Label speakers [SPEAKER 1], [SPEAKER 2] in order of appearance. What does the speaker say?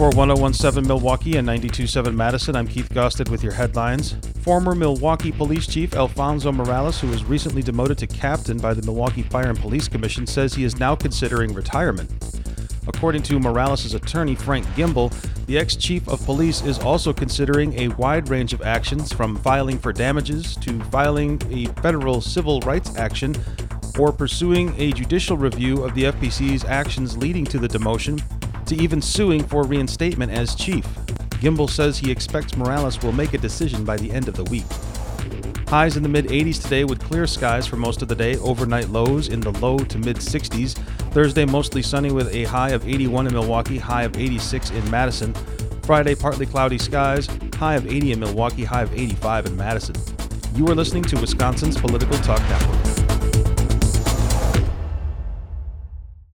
[SPEAKER 1] For 1017 Milwaukee and 92.7 Madison, I'm Keith Gosted with your headlines. Former Milwaukee Police Chief Alfonso Morales, who was recently demoted to captain by the Milwaukee Fire and Police Commission, says he is now considering retirement. According to Morales' attorney, Frank Gimbel, the ex-chief of police is also considering a wide range of actions, from filing for damages to filing a federal civil rights action or pursuing a judicial review of the FPC's actions leading to the demotion, to even suing for reinstatement as chief. Gimbel says he expects Morales will make a decision by the end of the week. Highs in the mid-80s today with clear skies for most of the day. Overnight lows in the low to mid-60s. Thursday mostly sunny with a high of 81 in Milwaukee, high of 86 in Madison. Friday partly cloudy skies, high of 80 in Milwaukee, high of 85 in Madison. You are listening to Wisconsin's Political Talk Network.